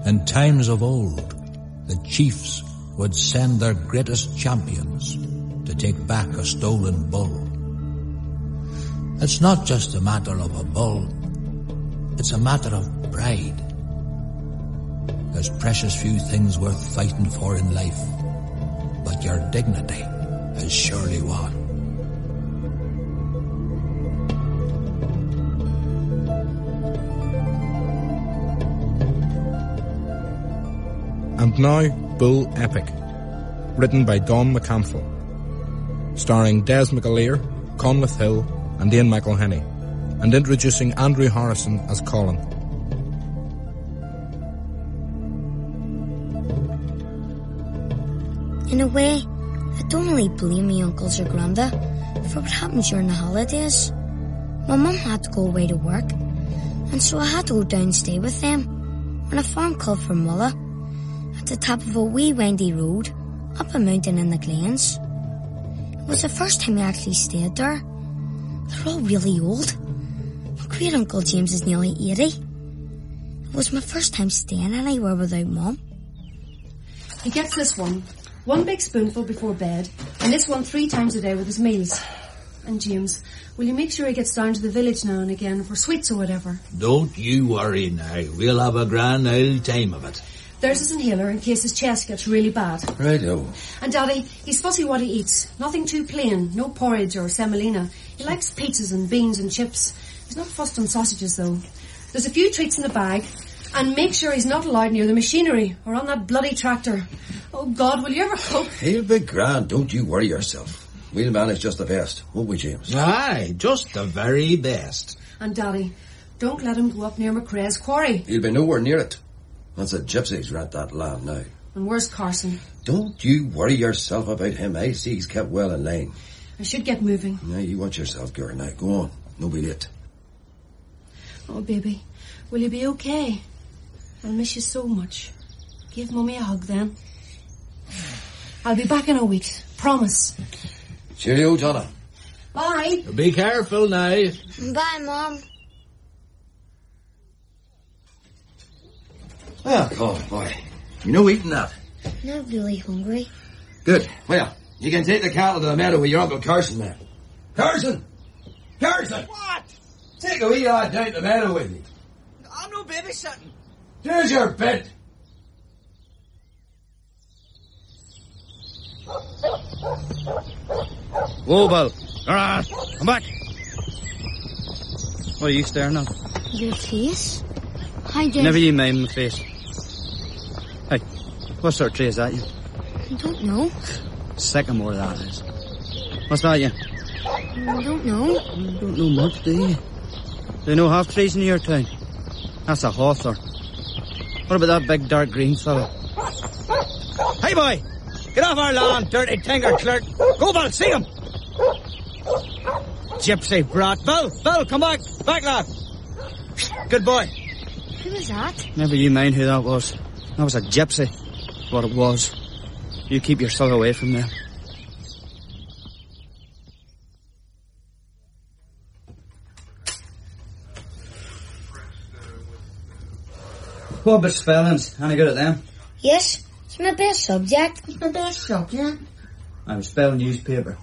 In times of old, the chiefs would send their greatest champions to take back a stolen bull. It's not just a matter of a bull, it's a matter of pride. There's precious few things worth fighting for in life, but your dignity is surely one. And now, Bull Epic, written by Don McCanfill, starring Des McAleer, Conleth Hill, and Ian McElhenney, and introducing Andrew Harrison as Colin. In a way, I don't really blame my uncles or granda for what happened during the holidays. My mum had to go away to work, and so I had to go down and stay with them on a farm called Fermulla, at the top of a wee windy road up a mountain in the Glens. It was the first time I actually stayed there. They're all really old. My great uncle James is nearly 80. It was my first time staying anywhere without Mum. He gets this one big spoonful before bed, and this one 3 times a day with his meals. And James, will you make sure he gets down to the village now and again for sweets or whatever? Don't you worry now. We'll have a grand old time of it. There's his inhaler in case his chest gets really bad. Righto. And Daddy, he's fussy what he eats. Nothing too plain. No porridge or semolina. He likes pizzas and beans and chips. He's not fussed on sausages, though. There's a few treats in the bag. And make sure he's not allowed near the machinery or on that bloody tractor. Oh, God, will you ever cope? He'll be grand. Don't you worry yourself. We'll manage just the best, won't we, James? Aye, just the very best. And Daddy, don't let him go up near McCrae's quarry. He'll be nowhere near it. That's the gypsies rent that land now. And where's Carson? Don't you worry yourself about him. I see he's kept well in line. I should get moving. Now, you watch yourself, girl. Now, go on. No be late. Oh, baby, will you be okay? I'll miss you so much. Give Mummy a hug, then. I'll be back in a week. Promise. Cheerio, Donna. Bye. Be careful now. Bye, Mum. Well, Colin, boy. You know eating that? Not really hungry. Good. Well, you can take the cattle to the meadow with your Uncle Carson, man. Carson! Carson! What? Take a wee lad down to the meadow with you. I'm no babysitting. There's your bed. Whoa, Bill. Alright, come back. What are you staring at? Your face? Hi, Dad. Never you mind my face. Hey, what sort of tree is that, you? I don't know. Sycamore, that is. What's that, you? I don't know. You don't know much, do you? Do you know half trees in your town? That's a hawthorn. What about that big dark green fellow? Hey, boy! Get off our lawn, dirty tinker clerk! Go, Bill, see him! Gypsy brat. Bill, come back! Back, lad! Good boy. Who was that? Never you mind who that was. That was a gypsy. What it was. You keep yourself away from them. What about spellings? Any good at them? Yes, it's my best subject. It's my best subject. I was spelling newspaper.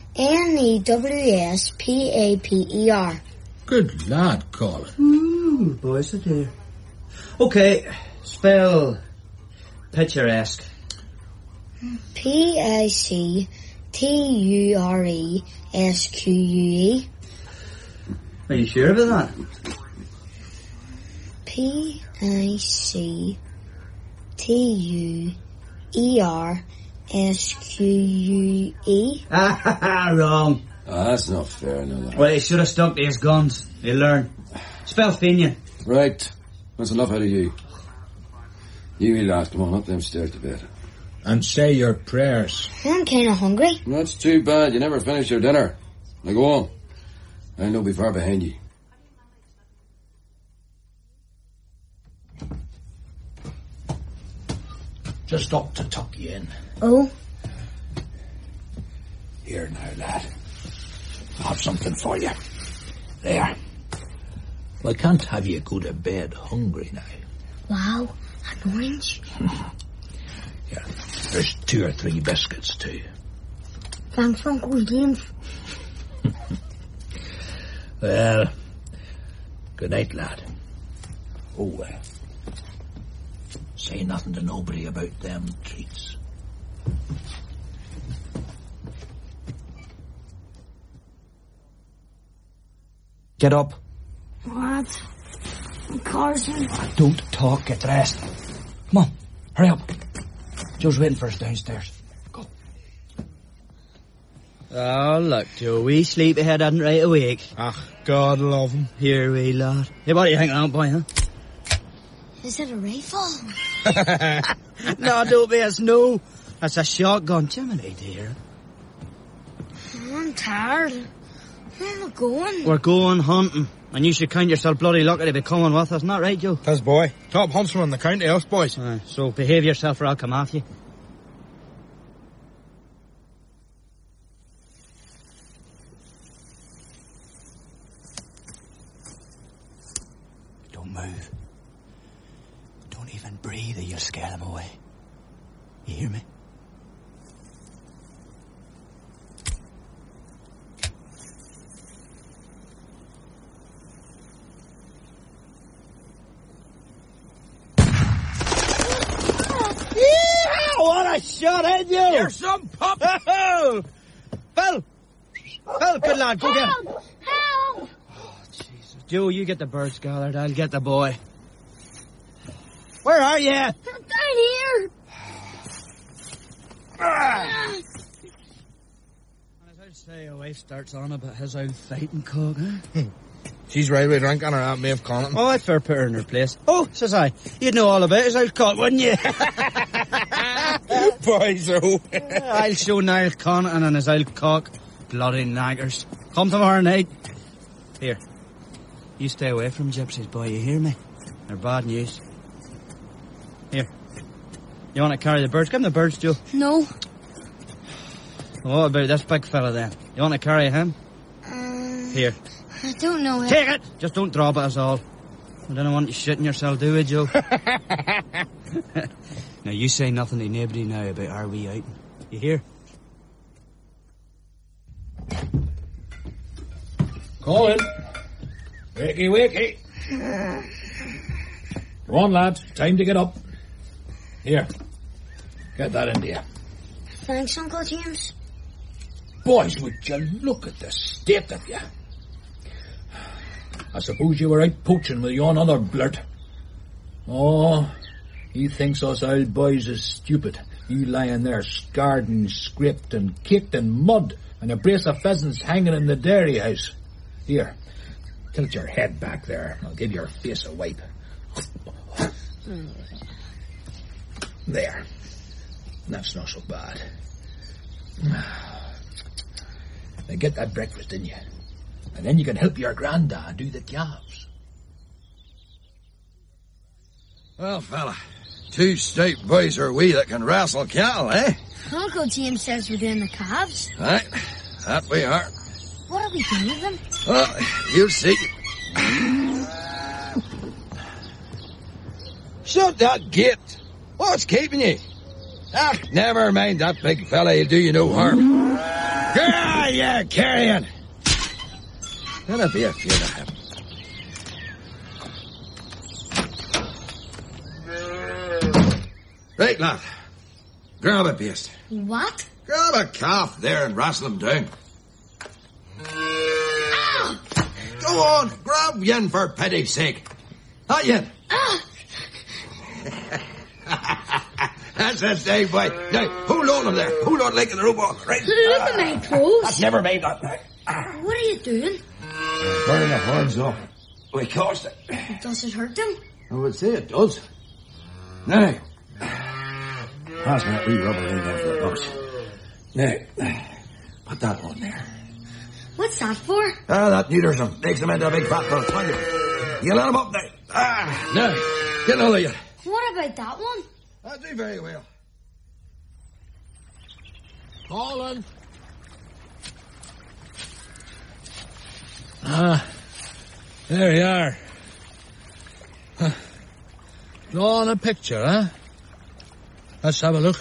Newspaper. Good lad, Colin. Ooh, boys are dear. Okay, spell picturesque. Picturesque. Are you sure about that? Picturesque. Wrong. Ah, that's not fair, no. Well, he should have stuck to his guns. He'll learn. Spell Fenian. Right. That's enough out of you. You lad, come on up them stairs to bed. And say your prayers. I'm kind of hungry. That's too bad. You never finished your dinner. Now go on. I'll not be far behind you. Just up to tuck you in. Oh? Here now, lad. I have something for you. There. Well, I can't have you go to bed hungry now. Wow, An orange? Yeah, there's 2 or 3 biscuits too. Thanks, Uncle James. Well, good night, lad. Oh, say nothing to nobody about them treats. Get up. What? Carson? Don't talk, get dressed. Come on, hurry up. Joe's waiting for us downstairs. Go. Oh, look, Joe, wee sleepyhead isn't right awake. Ah, God love him. Here, wee lad. Hey, what are you hanging on by, huh? Is it a rifle? No, don't be a snow. That's a shotgun. Jiminy dear. I'm tired. Where am I going? We're going hunting. And you should count yourself bloody lucky to be coming with us, not right, Joe? Tis boy. Top huntsman in the county, us boys. So behave yourself or I'll come after you. Don't move. Don't even breathe or you'll scare them away. You hear me? What a shot, ain't you? You're some pup! Phil! Phil, good lad, go get him. Help! Oh, Jesus. Joe, you get the birds gathered, I'll get the boy. Where are you? I'm down here! And as I'd say, a wife starts on about his old fighting cock, huh? She's railway drunk on her Aunt Maeve Connaughton. Oh, I'd fair put her in her place. Oh, says I, you'd know all about his old cock, wouldn't you? Boys, oh. I'll show Niall Connaughton and his old cock. Bloody naggers. Come tomorrow night. Here, you stay away from gypsies, boy, you hear me? They're bad news. Here, you want to carry the birds? Give them the birds, Joe. No. What about this big fella then? You want to carry him? Here. I don't know. Take it! Just don't drop it us all. I don't want you shitting yourself, do we, Joe? Now, you say nothing to nobody now about our wee outing. You hear? Colin. Wakey, wakey. Come on, lads. Time to get up. Here. Get that into you. Thanks, Uncle James. Boys, would you look at the state of you? I suppose you were out poaching with yon other blurt. Oh, he thinks us old boys is stupid. You lying there scarred and scraped and kicked in mud and a brace of pheasants hanging in the dairy house. Here, tilt your head back there. I'll give your face a wipe. There. That's not so bad. Now get that breakfast in you. And then you can help your grandad do the calves. Well, fella, 2 stout boys are we that can wrestle cattle, eh? Uncle James says we're doing the calves. Right, that we are. What are we doing with them? Well, you'll see. Shut that gate. What's keeping you? Ah, never mind that big fella, he'll do you no harm. Yeah, carry on. That'll be a few of them. Right, lad. Grab a beast. What? Grab a calf there and wrestle him down. Ah! Go on, grab yen for pity's sake. Not yen. Ah! That's it, Dave, boy. Now, hold on him there. Hold on like in the rope off. Right. Look at my toes. Never mind that. What are you doing? Burning the horns off. We caused it. Does it hurt them? I would say it does. Now, pass me that wee rubber ring there for the box. Now, put that on there. What's that for? That neuters him. Makes him into a big fat bird. You let him up now. Now, get another you. What about that one? I'll do very well. Colin. There you are. Drawing a picture, eh? Let's have a look.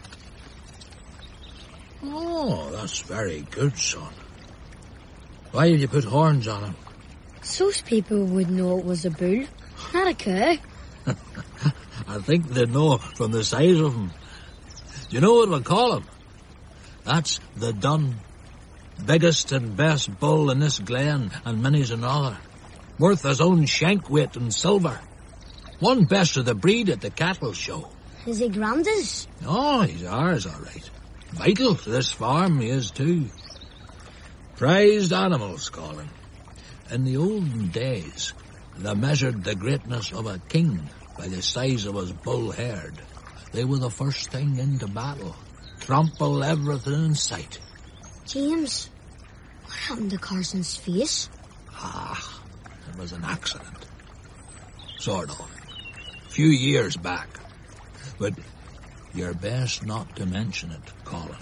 Oh, that's very good, son. Why have you put horns on him? So people would know it was a bull, not a cow. I think they know from the size of him. Do you know what we'll call him? That's the Dun. Biggest and best bull in this glen, and many's another. Worth his own shank weight in silver. One best of the breed at the cattle show. Is he Granda's? Oh, he's ours, all right. Vital to this farm, he is too. Prized animals, call him. In the olden days, they measured the greatness of a king by the size of his bull herd. They were the first thing into battle. Trample everything in sight. James, what happened to Carson's face? It was an accident. Sort of. A few years back. But you're best not to mention it, Colin.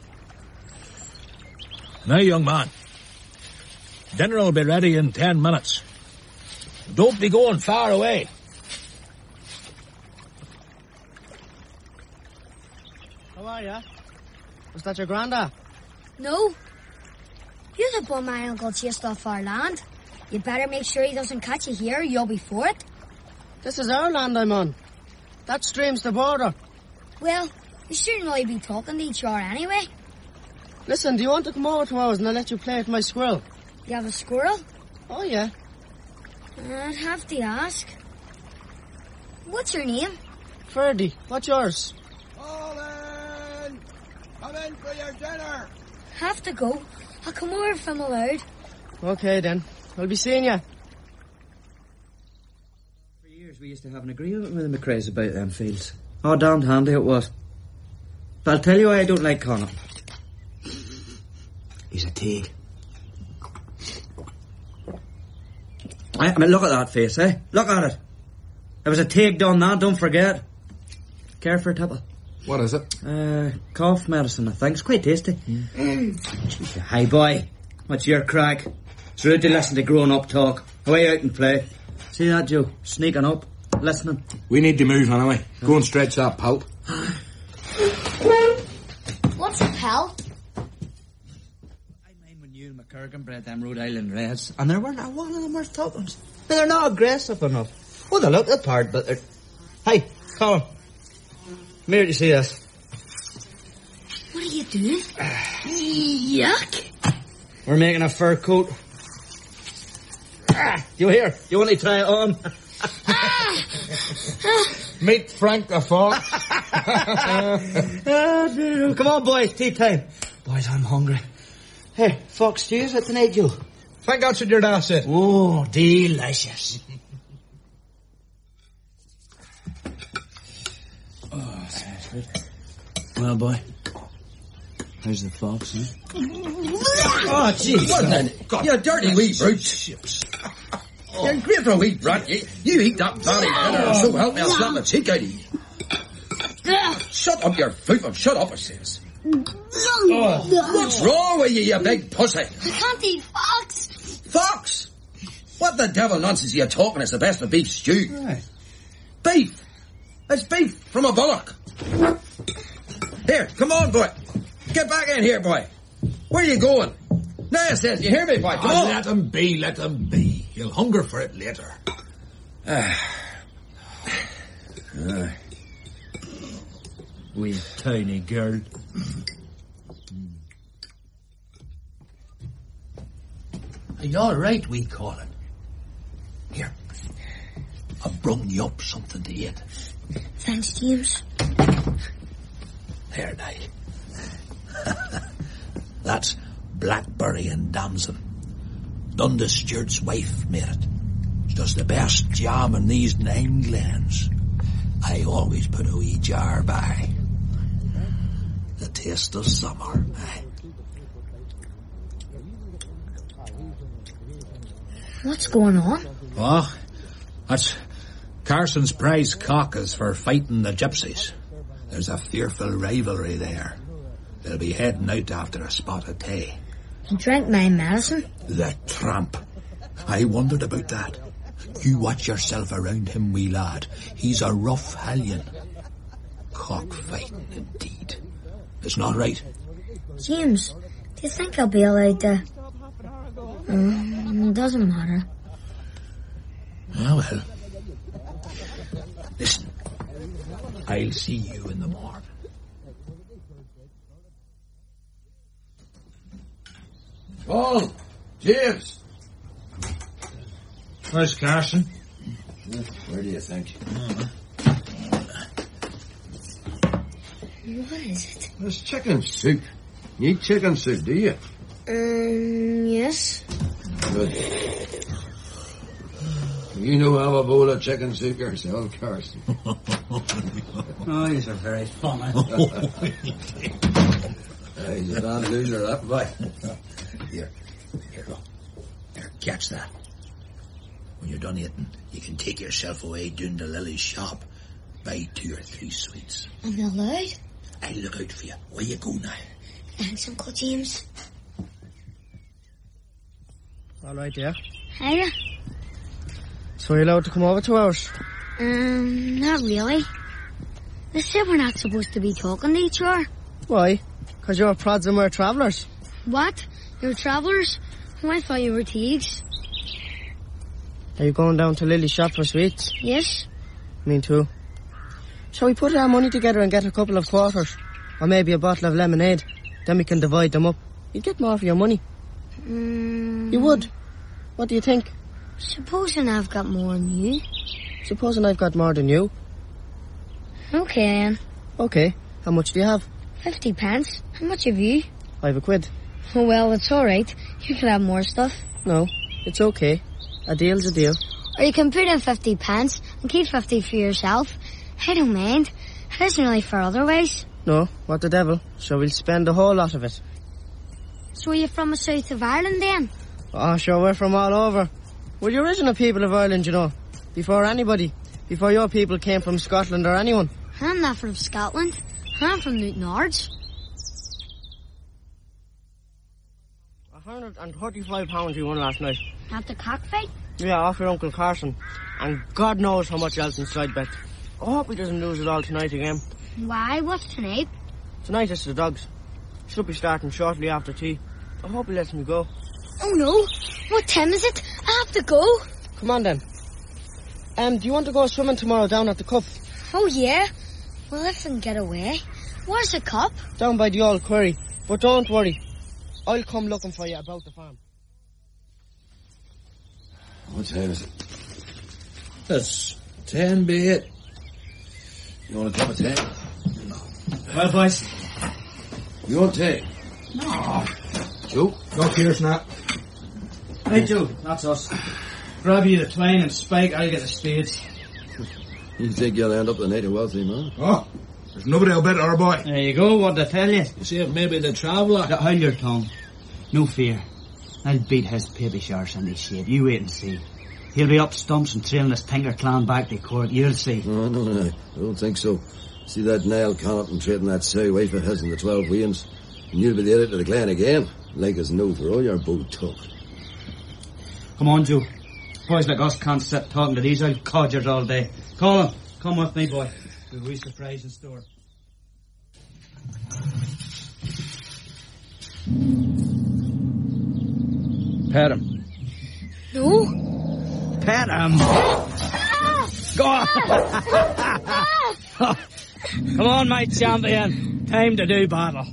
Now, young man, dinner will be ready in 10 minutes. Don't be going far away. How are ya? Was that your granda? No. You're the one my uncle chased off our land. You better make sure he doesn't catch you here, you'll be for it. This is our land I'm on. That stream's the border. Well, you shouldn't really be talking to each other anyway. Listen, do you want to come over to ours and I'll let you play with my squirrel? You have a squirrel? Oh, yeah. I'd have to ask. What's your name? Ferdy, what's yours? Colin! Come in for your dinner! Have to go. I'll come over if I'm allowed. Okay, then. I'll be seeing you. For years we used to have an agreement with the McRae's about them fields. Oh, damned handy it was. But I'll tell you why I don't like Connor. He's a teague. I mean, look at that face, eh? Look at it. There was a teague done that, don't forget. Care for a tipple? What is it? Cough medicine, I think. It's quite tasty. Hi, boy. What's your crack? It's rude to listen to grown-up talk. Away out and play. See that, Joe? Sneaking up, listening. We need to move anyway. Go and stretch that pulp. What's a pal? I mind when you and McCurgan bred them Rhode Island Reds, and there weren't one of them worth tuppence. But they're not aggressive enough. Oh, they look the part, but they're... Hey, Colin. Come here to see this. What are you doing? Yuck. We're making a fur coat. You hear? You want to try it on? Meet Frank the Fox. Come on, boys. Tea time. Boys, I'm hungry. Hey, fox stews at tonight, Joe. Thank God your dad said. Oh, delicious. Oh, sounds good. Well, boy. How's the fox, eh? Oh, jeez. What then? You dirty wee brute. You're great for a wee brat. You eat that bally dinner, so help me, I'll slap the cheek out of you. Shut up your foot, and shut up, it says. What's wrong with you, you big pussy? I can't eat fox. Fox? What the devil nonsense are you talking? It's the best of beef stew. Right. Beef? It's beef from a bullock. Here, come on, boy. Get back in here, boy. Where are you going? Now, it says, you hear me, boy? Come on. Let him be, let him be. He'll hunger for it later. Wee tiny girl. Are you all right, we call it? Here. I've brung you up something to eat. Thanks, James. There, now. That's blackberry and damson. Dundas Stewart's wife made it. She does the best jam in these 9 glens. I always put a wee jar by. The taste of summer, eh? What's going on? Oh, that's Carson's prize cock is for fighting the gypsies. There's a fearful rivalry there. They'll be heading out after a spot of tea. He drank my medicine. The tramp. I wondered about that. You watch yourself around him, wee lad. He's a rough hellion. Cockfighting, indeed. It's not right. James, do you think I'll be allowed to... doesn't matter. Ah, well. Listen, I'll see you in the morning. Paul! James! Where's Carson? Where do you think? What is it? It's chicken soup. You eat chicken soup, do you? Yes. Good. You know have a bowl of chicken soup yourself, Carson. Oh, these are very funny. He's a damn loser, that boy. Here, look. Here, catch that. When you're done eating, you can take yourself away down to Lily's shop. Buy 2 or 3 sweets. I'm not allowed? I'll look out for you. Where you go now? Thanks, Uncle James. All right, yeah. Hiya. So you're allowed to come over to ours? Not really. They said we're not supposed to be talking to each other. Why? Because you're prods and we're travellers. What? You're travellers? Oh, I thought you were thieves. Are you going down to Lily's shop for sweets? Yes. Me too. Shall we put our money together and get a couple of quarters? Or maybe a bottle of lemonade? Then we can divide them up. You'd get more for your money. You would? What do you think? Supposing I've got more than you. Supposing I've got more than you. Okay, then. Okay. How much do you have? 50 pence. How much have you? I've £1. Oh, well, it's all right. You can have more stuff. No, it's okay. A deal's a deal. Or you can put in 50 pence and keep 50 for yourself. I don't mind. It isn't really for otherwise. No, what the devil. So we'll spend the whole lot of it. So are you from the south of Ireland then? Oh, sure, we're from all over. We're the original people of Ireland, you know. Before anybody. Before your people came from Scotland or anyone. I'm not from Scotland. I'm from Newton Ards. £135 you won last night. At the cockfight? Yeah, off your Uncle Carson. And God knows how much else inside bet. I hope he doesn't lose it all tonight again. Why? What's tonight? Tonight it's the dogs. Should be starting shortly after tea. I hope he lets me go. Oh no! What time is it? I have to go. Come on then. Do you want to go swimming tomorrow down at the cup? Oh yeah? Well, if I can get away. Where's the cup? Down by the old quarry. But don't worry. I'll come looking for you about the farm. What time is it? It's 10 be it. You want a cup of tea? Well, boys. You want tea? No. Joe? No, here's not. Hey, Joe. That's us. Grab you the twine and Spike. I'll get the spades. You think you'll end up the native wealthy man? Oh, there's nobody will bet our boy. There you go, what I tell you. You see if maybe the traveller... Hold your tongue. No fear. I'll beat his baby horse in his shade. You wait and see. He'll be up stumps and trailing his Tinker clan back to court. You'll see. No. I don't think so. See that Niall Connaught and trading that sow wife of his in the 12 Weans. And you'll be the editor of the clan again. Like as no for all your boat talk. Come on, Joe. Boys like us can't sit talking to these old codgers all day. Colin, come with me, boy. We've a wee surprise in store. Pet him. No. Pet him. Go on. Come on, my champion. Time to do battle.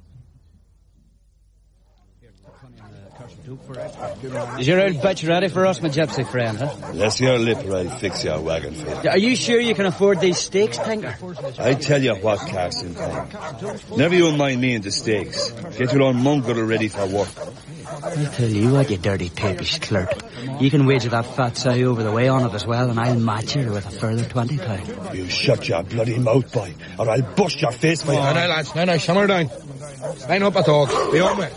Is your old bitch ready for us, my gypsy friend, huh? Unless your lip or I'll fix your wagon for you. Are you sure you can afford these steaks, Tinker? I tell you what, Carson, never you mind me and the steaks. Get your own mongrel ready for work. I'll tell you what, you dirty papish clerk. You can wager that fat sow over the way on it as well, and I'll match her with a further £20. You shut your bloody mouth, boy, or I'll bust your face for you. No, lads, no, simmer down. Line up a talk. Be on with.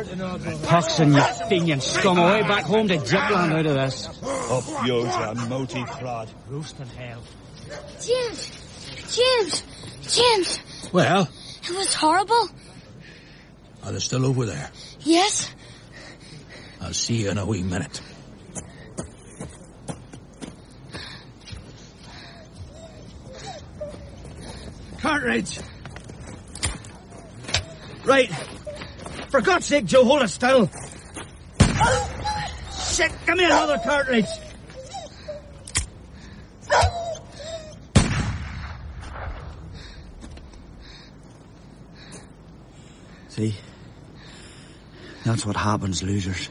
Puxon, you Fenian scum, away back home to Jipland out of this. Up yours, you mouty prod. Roast in hell. James! Well, It was horrible. are they still over there? Yes. I'll see you in a wee minute. Cartridge! Right. For God's sake, Joe, hold it still. Shit, give me another cartridge. See? That's what happens, losers.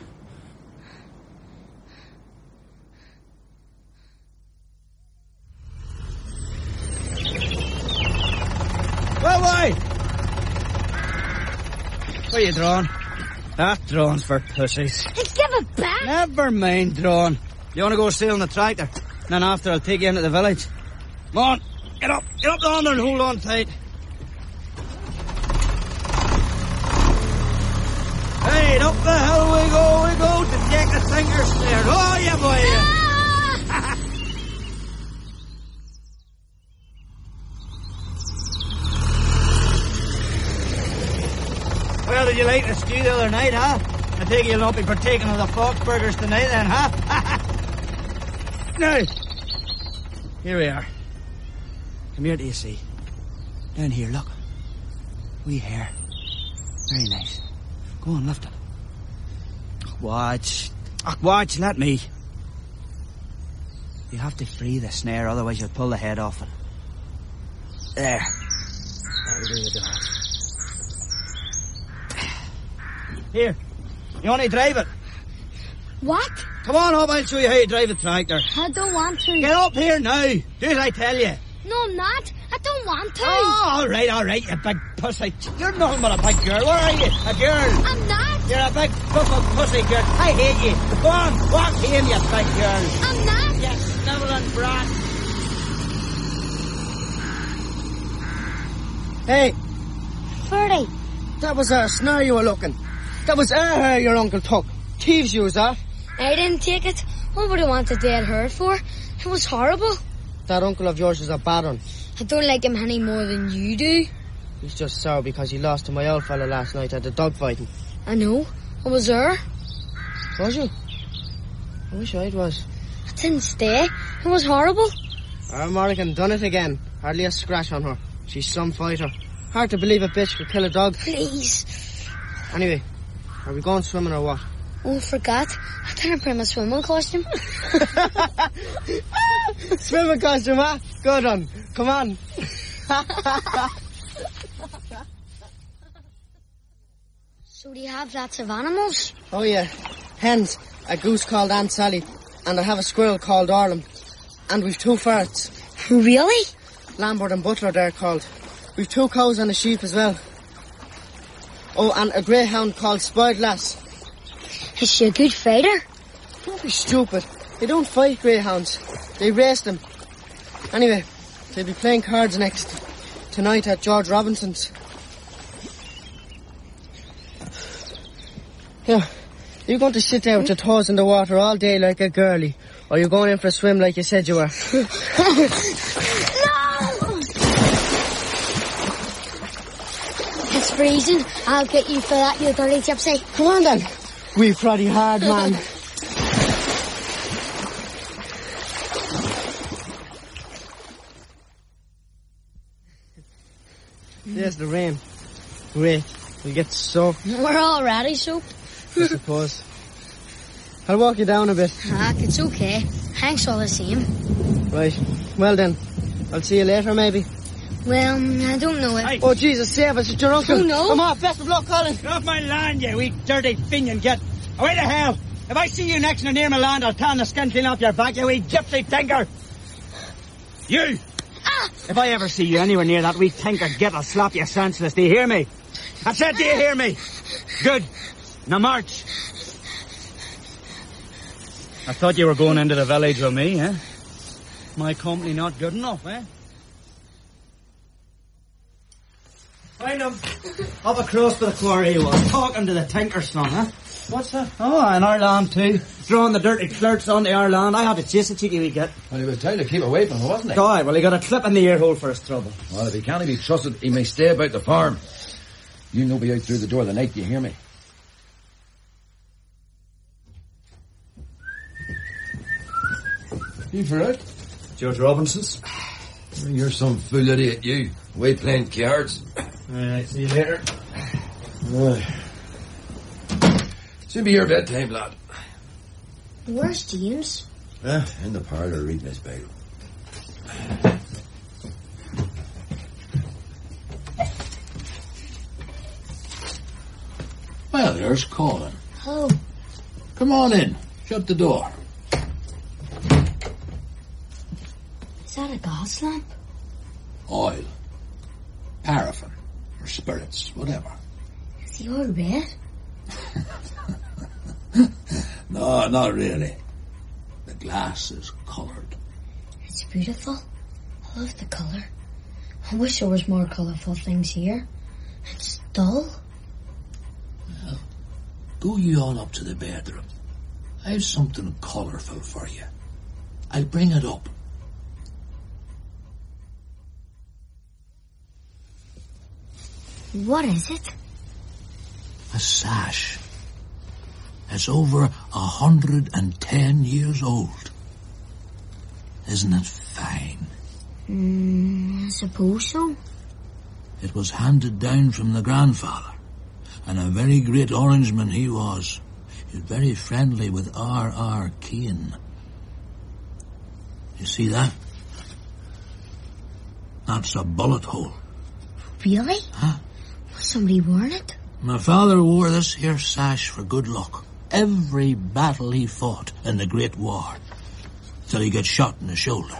Well, why? Where you drawn? That drawn's for pussies. Give it back. Never mind drawn. You want to go sail on the tractor? Then after I'll take you into the village. Come on, get up on there and hold on tight. Hey, up the hill we go to take the sinker snare. Oh, yeah, boy. Well, did you like the stew the other night, huh? I take you'll not be partaking of the Foxburgers tonight then, huh? Now, here we are. Come here, do you see? Down here, look. Wee hair. Very nice. Go on, lift it. Watch, let me. You have to free the snare, otherwise you'll pull the head off it. There. That'll do the job. Here, you want to drive it? What? Come on up, I'll show you how you drive a tractor. I don't want to. Get up here now. Do as I tell you. No, I'm not. I don't want to. Oh, all right, you big pussy. You're nothing but a big girl. Where are you? A girl. I'm not. You're a big pussy girl. I hate you. Go on, walk home, you big girl. I'm not. You snivelling brat. Hey, Ferdy. that was our snare you were looking. That was our hair your uncle took. Thieves use that. I didn't take it. What would I want a dead hair for? It was horrible. That uncle of yours is a bad one. I don't like him any more than you do. He's just sour because he lost to my old fella last night at the dog fighting. I know. I was there. Was you? I wish I was. I didn't stay. It was horrible. Our Morrigan done it again. Hardly a scratch on her. She's some fighter. Hard to believe a bitch could kill a dog. Please. Anyway, are we going swimming or what? Oh, forgot. I didn't bring my swimming costume. Swimming costume, huh? Good one. Come on. So do you have lots of animals? Oh, yeah. Hens. A goose called Aunt Sally. And I have a squirrel called Orlam. And we've 2 ferrets. Really? Lambert and Butler, they're called. We've 2 cows and a sheep as well. Oh, and a greyhound called Spoiled Lass. Is she a good fighter? Don't be stupid. They don't fight greyhounds. They race them. Anyway, they'll be playing cards tonight at George Robinson's. Here, you're going to sit there with your toes in the water all day like a girlie, or you're going in for a swim like you said you were. No! It's freezing. I'll get you for that, you dirty gypsy. Come on then. We pretty hard, man. There's the rain. Great. We'll get soaked, We're already soaked. I suppose. I'll walk you down a bit. It's okay. Thanks all the same. Right. Well then, I'll see you later maybe. Well, I don't know it. Hey. Oh Jesus, save us, it's your uncle. Oh, no. Come on, best of luck, Colin. Get off my land, you wee dirty Fenian git. Away to hell. If I see you next near my land, I'll tan the skin clean off your back, you wee gypsy tinker. You! Ah! If I ever see you anywhere near that wee tinker git, I'll slap you senseless. Do you hear me? I said, do you hear me? Good. Now march. I thought you were going into the village with me, eh? My company not good enough, eh? Find him. Up across to the quarry he was, talking to the tinker's son, huh? What's that? Oh, and our land too. Throwing the dirty flirts onto our land. I had to chase the cheeky wee git. Well, he was trying to keep away from him, wasn't he? Aye, well, he got a clip in the ear hole for his trouble. Well, if he can't be trusted, he may stay about the farm. You no be out through the door the night, you hear me? You for it? George Robinson's. You're some fool idiot, you. Away playing cards. Alright, see you later. Soon be your bedtime, lad. Where's James? In the parlour reading his Bible. Well, there's Colin. Oh, Come on in. Shut the door. is that a gas lamp? Oil. Paraffin. Or spirits. Whatever. Is the oil red? No, not really. The glass is coloured. It's beautiful. I love the colour. I wish there was more colourful things here. It's dull. Well, go you all up to the bedroom. I've something colourful for you. I'll bring it up. What is it? A sash. It's over 110 years old. Isn't it fine? I suppose so. It was handed down from the grandfather, and a very great Orangeman he was. He was very friendly with R.R. Keane. You see that? That's a bullet hole. Really? Huh? Was somebody wearing it? My father wore this here sash for good luck. Every battle he fought in the Great War, till he got shot in the shoulder.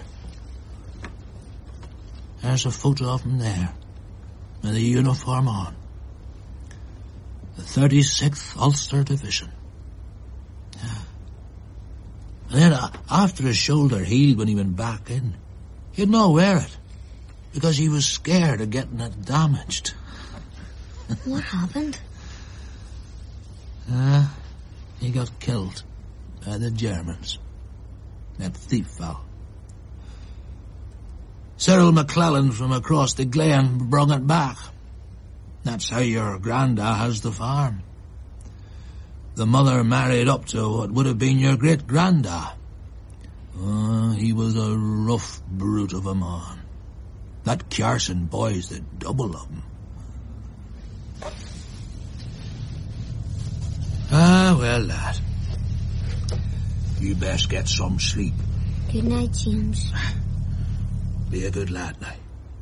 There's a photo of him there, with the uniform on. The 36th Ulster Division. Yeah. And then after his shoulder healed when he went back in, he'd not wear it, because he was scared of getting it damaged. What happened? He got killed by the Germans. That thief fell. Cyril McClellan from across the glen brung it back. That's how your granda has the farm. The mother married up to what would have been your great-granda. He was a rough brute of a man. That Carson boy's the double of him. Well, lad. You best get some sleep. Good night, James. Be a good lad now.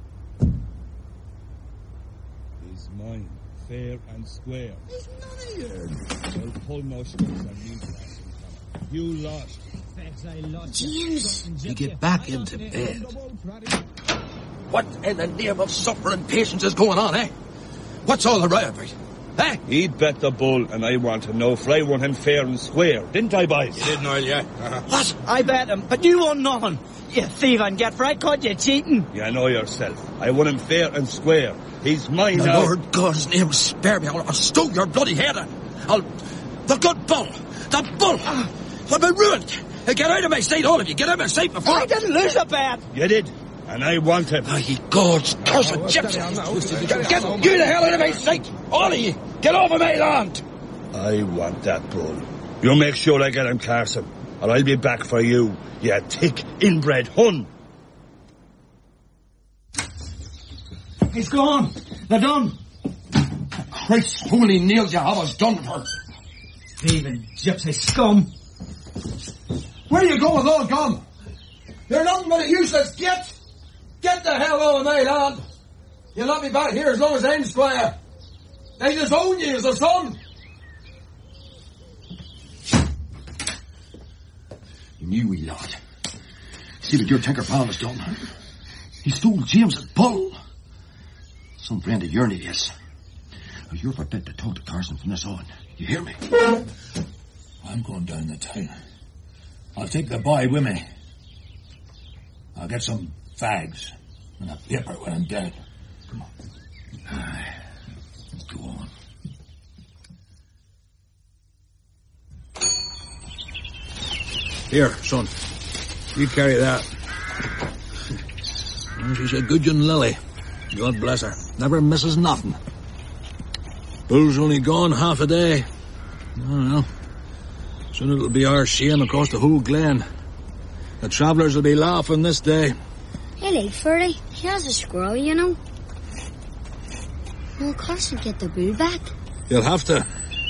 He's mine, fair and square. There's none of you. I'll pull no strings on you, lads. You lost. James! You get back into bed. What in the name of suffering patience is going on, eh? What's all the riot about? Eh? He bet the bull, and I want to know if I won him fair and square, didn't I, boys? You did, Noel, yeah. What? I bet him, but you won nothing. You thief and get for I caught you cheating. You know yourself. I won him fair and square. He's mine The now. Lord God's name spare me. I'll stow your bloody head. The good bull. The bull. I'll be ruined. Get out of my sight, all of you. Get out of my sight before... I didn't lose a bet. You did, and I want him. Ye gods, cursed gypsy. Get you the hell out of my sight. All of you. Get off of my land. I want that bull. You make sure I get him, Carson, or I'll be back for you, you thick, inbred Hun. He's gone. They're done. Christ, holy nails, you have us done for. Thieving gypsy scum. Where you go with all gone? You're nothing but a useless git. Get the hell out of my land. You'll not be back here as long as I'm squire. They just own you as a son. You knew we lot. See what your tinker pal has done. He stole James's bull. Some friend of yourn he is. Now you're forbid to talk to Carson from this on. You hear me? I'm going down the town. I'll take the boy with me. I'll get some fags and a paper when I'm dead. Come on. Go on. Here, son. You carry that. She's a good young Lily. God bless her. Never misses nothing. Bull's only gone half a day. Oh, well. Soon it'll be our shame across the whole glen. The travellers will be laughing this day. Hey, late Ferdy. He has a squirrel, you know. Will Carson get the bull back? He'll have to.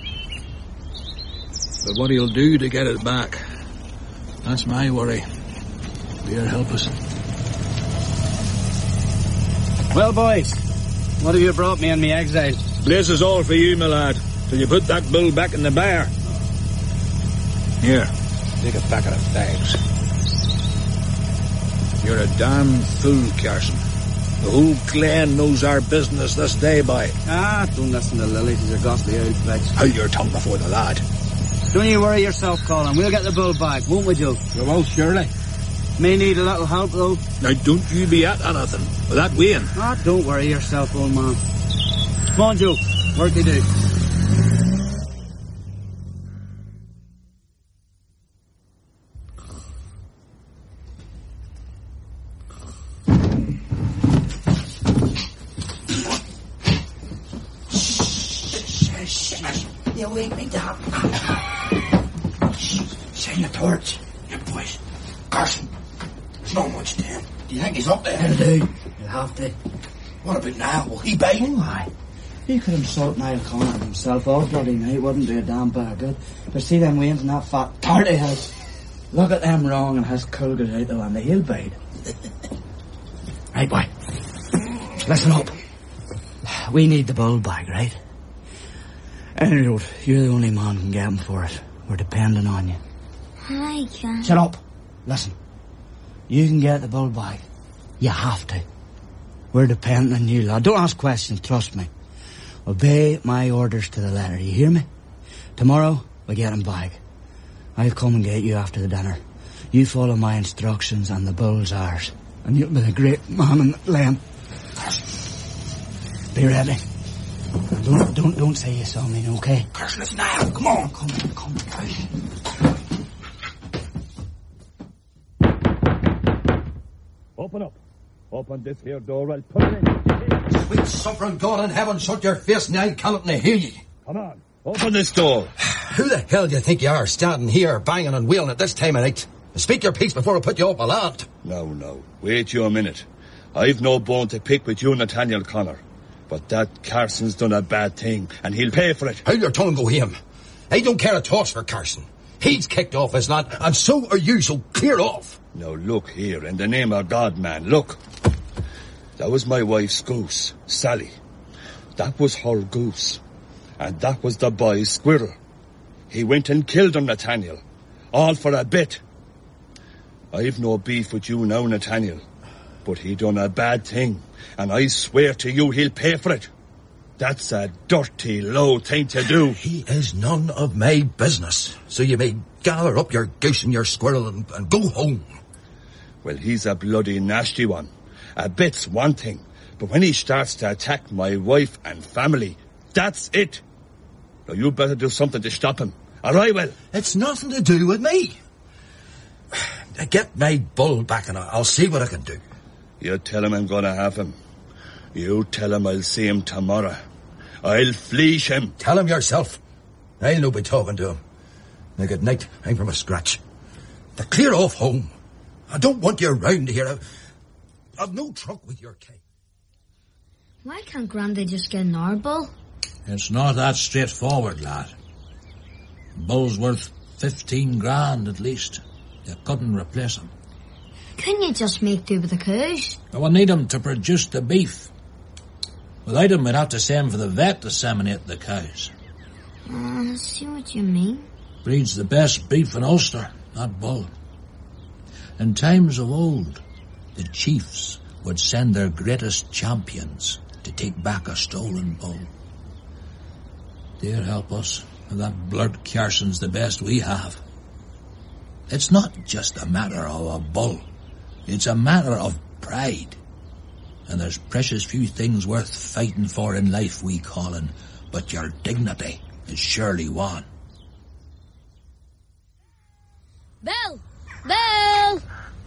But what he'll do to get it back, that's my worry. Dear help us. Well, boys, what have you brought me in me exile? This is all for you, my lad, till you put that bull back in the byre. Here, take a packet of fags. You're a damn fool, Carson. The whole clan knows our business this day, boy. Don't listen to Lily, she's a ghastly old bitch. Hold your tongue before the lad. Don't you worry yourself, Colin. We'll get the bull back, won't we, Joe? We will, surely. May need a little help, though. Now, don't you be at anything with that weighing. Don't worry yourself, old man. Come on, Joe. Work to do. You wake me down. Send your torch. Yeah, boys. Carson. There's not much time. Do you think he's up there? He'll do. He'll have to. What about now? Will he bite him? Why? He could insult Niall Connor himself all bloody night. Wouldn't do a damn bit good. But see them wains and that fat tart he has. Look at them wrong and has Culgate out the one. He'll bite. Right, boy. Listen up. We need the bull bag, right? Any road, you're the only man who can get him for it. We're depending on you. I can't. Shut up. Listen. You can get the bull bag. You have to. We're depending on you, lad. Don't ask questions, trust me. Obey my orders to the letter, you hear me? Tomorrow, we get him back. I'll come and get you after the dinner. You follow my instructions and the bull's ours. And you'll be the great man in the glen. Be ready. Don't say you saw me, okay? Carson, it's now. Come on. Come. Open up. Open this here door, I'll put it in. Sweet suffering God in heaven, shut your face and I cannot hear ye. Come on, open this door. Who the hell do you think you are, standing here, banging and wheeling at this time of night? Speak your piece before I put you up a land. No. Wait you a minute. I've no bone to pick with you, Nathaniel Connor. But that Carson's done a bad thing, and he'll pay for it. Hold your tongue and go him. I don't care a toss for Carson. He's kicked off his land, and so are you, so clear off. Now look here, in the name of God, man, look. That was my wife's goose, Sally. That was her goose. And that was the boy's squirrel. He went and killed him, Nathaniel. All for a bit. I've no beef with you now, Nathaniel. But he done a bad thing. And I swear to you he'll pay for it. That's a dirty, low thing to do. He is none of my business. So you may gather up your goose and your squirrel and go home. Well, he's a bloody nasty one. A bit's one thing. But when he starts to attack my wife and family, that's it. Now you better do something to stop him. Or I will. It's nothing to do with me. Get my bull back and I'll see what I can do. You tell him I'm gonna have him. You tell him I'll see him tomorrow. I'll fleece him. Tell him yourself. I'll no be talking to him. Now good night, I'm from a scratch. To clear off home. I don't want you around here. I've no truck with your cake. Why can't Granddad just get an our bull? It's not that straightforward, lad. Bull's worth 15 grand at least. You couldn't replace him. Couldn't you just make do with the cows? I will need him to produce the beef. Without him, we'd have to send for the vet to seminate the cows. I see what you mean. Breeds the best beef in Ulster, that bull. In times of old, the chiefs would send their greatest champions to take back a stolen bull. Dear help us, and that blurt Carson's the best we have. It's not just a matter of a bull. It's a matter of pride. and there's precious few things worth fighting for in life, wee Colin, but your dignity is surely one. Bill! Bill!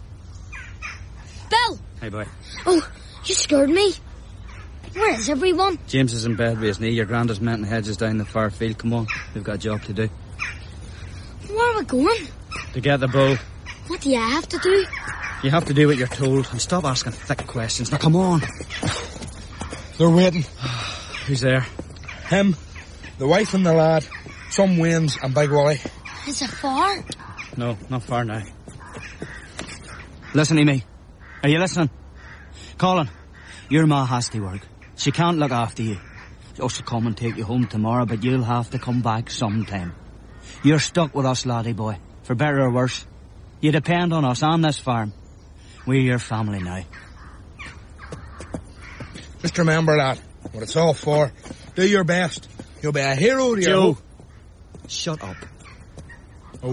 Bill! Hey, boy. Oh, you scared me. Where is everyone? James is in bed with his knee. Your granddad's menting hedges down the far field. Come on, we've got a job to do. Where are we going? To get the bull. What do you have to do? You have to do what you're told and stop asking thick questions. Now, come on. They're waiting. Who's there? Him, the wife and the lad, some Waynes and Big Wally. Is it far? No, not far now. Listen to me. Are you listening? Colin, your ma has to work. She can't look after you. She'll come and take you home tomorrow, but you'll have to come back sometime. You're stuck with us, laddie boy, for better or worse. You depend on us on this farm. We're your family now. Just remember, lad, what it's all for. Do your best. You'll be a hero to your... Joe, shut up. Oh.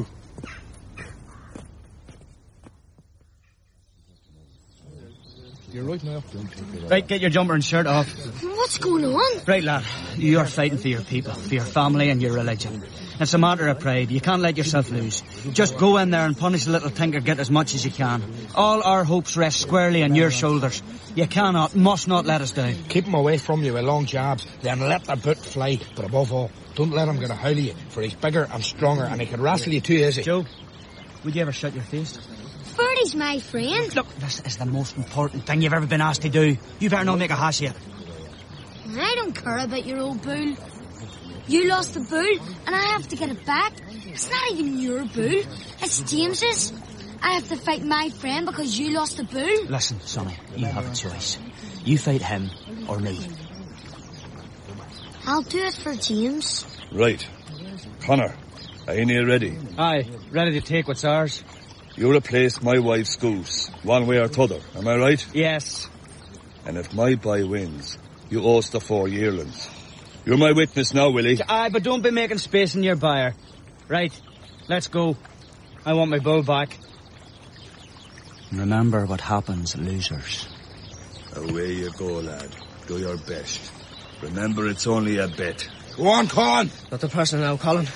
You're right now. Don't take it off. Right, get your jumper and shirt off. What's going on? Right, lad. You're fighting for your people, for your family and your religion. It's a matter of pride. You can't let yourself lose. Just go in there and punish the little tinker, get as much as you can. All our hopes rest squarely on your shoulders. You cannot, must not let us down. Keep him away from you with long jabs, then let the boot fly. But above all, don't let him get a hold of you, for he's bigger and stronger and he can wrestle you too easy. Joe, would you ever shut your face? Bertie's my friend. Look, this is the most important thing you've ever been asked to do. You better not make a hash of it. I don't care about your old bull. You lost the bull, and I have to get it back. It's not even your bull. It's James's. I have to fight my friend because you lost the bull. Listen, Sonny, you have a choice. You fight him or me. I'll do it for James. Right. Connor, ain't you ready? Aye, ready to take what's ours. You replace my wife's goose, one way or t'other, am I right? Yes. And if my boy wins, you owe us the 4 yearlings. You're my witness now, Willie. Aye, but don't be making space in your buyer. Right, let's go. I want my bull back. Remember what happens, losers. Away you go, lad. Do your best. Remember, it's only a bet. Go on, Colin. Not the person now, Colin.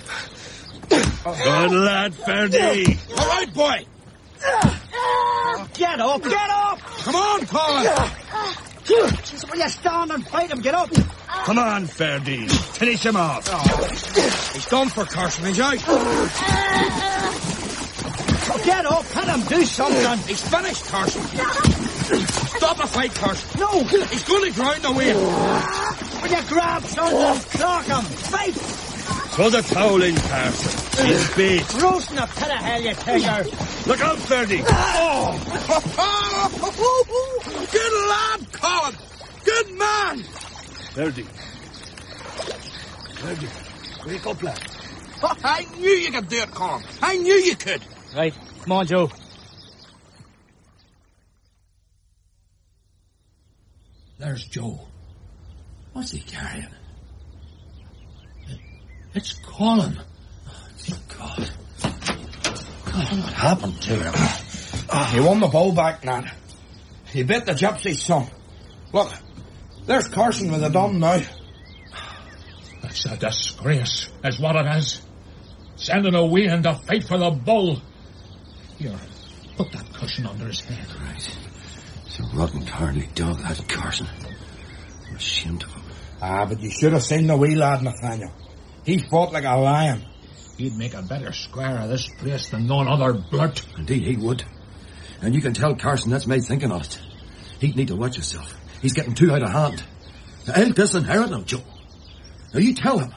Good lad, Ferdy. All right, boy. Get up, get up! Come on, Colin. Jeez, will you stand and fight him? Get up! Come on, Ferdy. Finish him off. He's done for Carson, he's out. Get up, let him do something. He's finished, Carson. Stop the fight, Carson. No! He's going to ground the weight. Will you grab something and clock him? Fight! Throw the towel in, Carson. He's beat. Roast in the pit of hell, you tiger. Look out, Ferdy. Good lad, Colin. Good man. Ferdy. Ferdy. Wake up, lad. I knew you could do it, Colin. I knew you could. Right, come on, Joe. There's Joe. What's he carrying? It's Colin. Oh, thank God. God, what happened to him? He won the bull back, Nat. He bit the gypsy's son. Look, there's Carson with the dun now. It's a disgrace, is what it is. Sending a Wayne to fight for the bull. Here, put that cushion under his head. Right. It's a rotten cowardly dog, that Carson. I'm ashamed of him. Ah, but you should have seen the wee lad, Nathaniel. He fought like a lion. He'd make a better squire of this place than none other blurt. Indeed, he would. And you can tell Carson that's me thinking of it. He'd need to watch himself. He's getting too out of hand. I'll disinherit him, Joe. Now you tell him.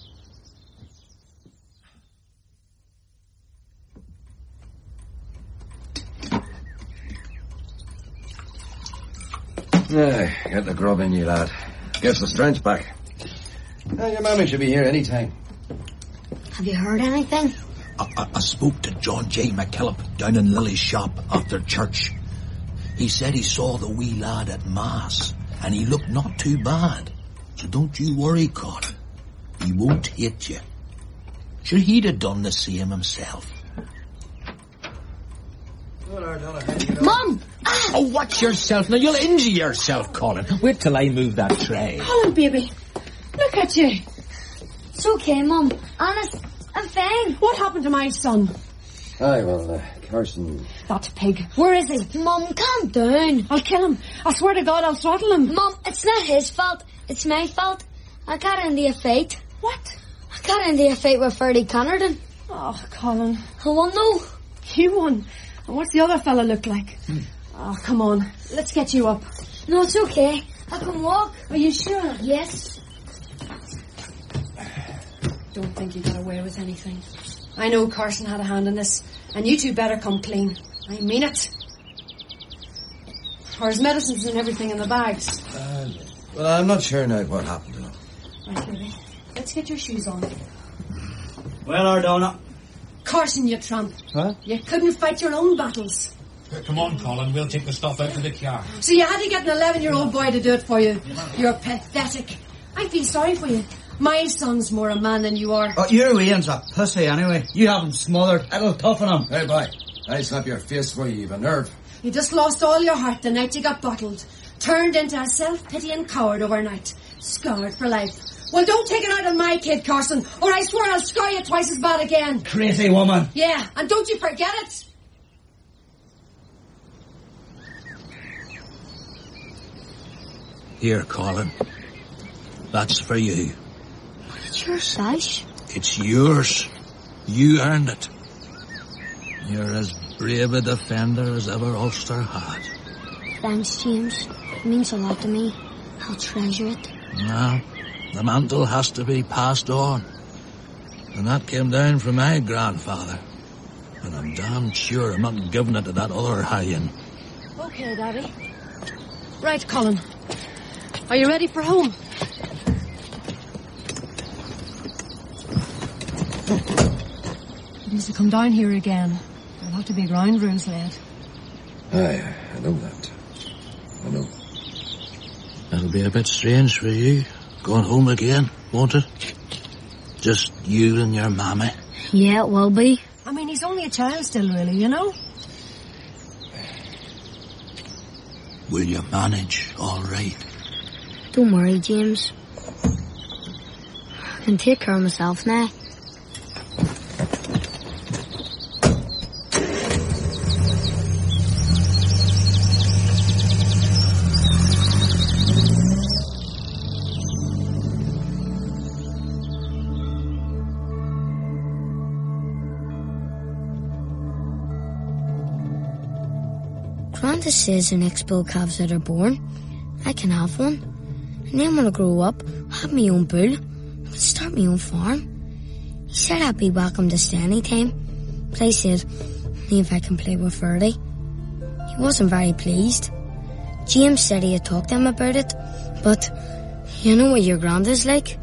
Aye, get the grub in you, lad. Gets the strength back. Your mammy should be here any time. Have you heard anything? I spoke to John J. McKillop down in Lily's shop after church. He said he saw the wee lad at Mass, and he looked not too bad. So don't you worry, Colin. He won't hit you. Sure, he'd have done the same himself. Mum! Oh, watch yourself. Now, you'll injure yourself, Colin. Wait till I move that tray. Colin, baby. Look at you. It's okay, Mum. Honest, I'm fine. What happened to my son? Aye, well, Carson... That pig. Where is he? Mum, calm down. I'll kill him. I swear to God, I'll throttle him. Mum, it's not his fault. It's my fault. I got into a fight. What? I got into a fight with Ferdy Connerton. Oh, Colin. I won, though. You won. And what's the other fella look like? Oh, come on. Let's get you up. No, it's okay. I can walk. Are you sure? Yes. Don't think you got away with anything. I know Carson had a hand in this, and you two better come clean. I mean it. There's medicines and everything in the bags. Well, I'm not sure now what happened to him. Right, baby. Let's get your shoes on. Well, Ardona. Carson, you tramp. Huh? You couldn't fight your own battles. Come on, Colin, we'll take the stuff out of the car. So you had to get an 11-year-old boy to do it for you. You're pathetic. I feel sorry for you. My son's more a man than you are. Oh, your Ian's a pussy anyway. You have him smothered. It'll toughen him. Hey, boy. I slap your face for you, you've a nerve. You just lost all your heart the night you got bottled. Turned into a self-pitying coward overnight. Scarred for life. Well, don't take it out on my kid, Carson, or I swear I'll scar you twice as bad again. Crazy woman. Yeah, and don't you forget it. Here, Colin. That's for you. It's your sash. It's yours. You earned it. You're as brave a defender as ever Ulster had. Thanks, James. It means a lot to me. I'll treasure it. Now, the mantle has to be passed on. And that came down from my grandfather. And I'm damn sure I'm not giving it to that other hyena. Okay, Daddy. Right, Colin. Are you ready for home? It needs to come down here again. There'll have to be ground rules laid. Aye, I know that. I know. It'll be a bit strange for you, going home again, won't it? Just you and your mammy. Yeah, it will be. I mean, he's only a child still, really, you know? Will you manage all right? Don't worry, James. I can take care of myself now. Granda says the next bull calves that are born, I can have one. And then when I grow up, have my own bull, and start my own farm. He said I'd be welcome to stay any time, but I said, only if I can play with Ferdy. He wasn't very pleased. James said he had talked to him about it, but you know what your granda's like.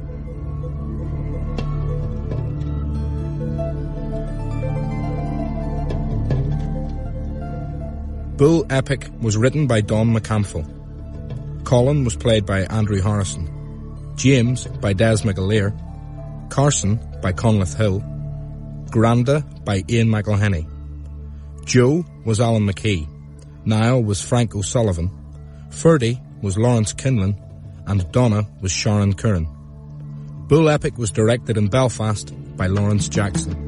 Bull Epic was written by Don McCampbell. Colin was played by Andrew Harrison. James by Des McAleer. Carson by Conleth Hill. Granda by Ian McElhenney. Joe was Alan McKee. Niall was Frank O'Sullivan. Ferdy was Lawrence Kinlan. And Donna was Sharon Curran. Bull Epic was directed in Belfast by Lawrence Jackson.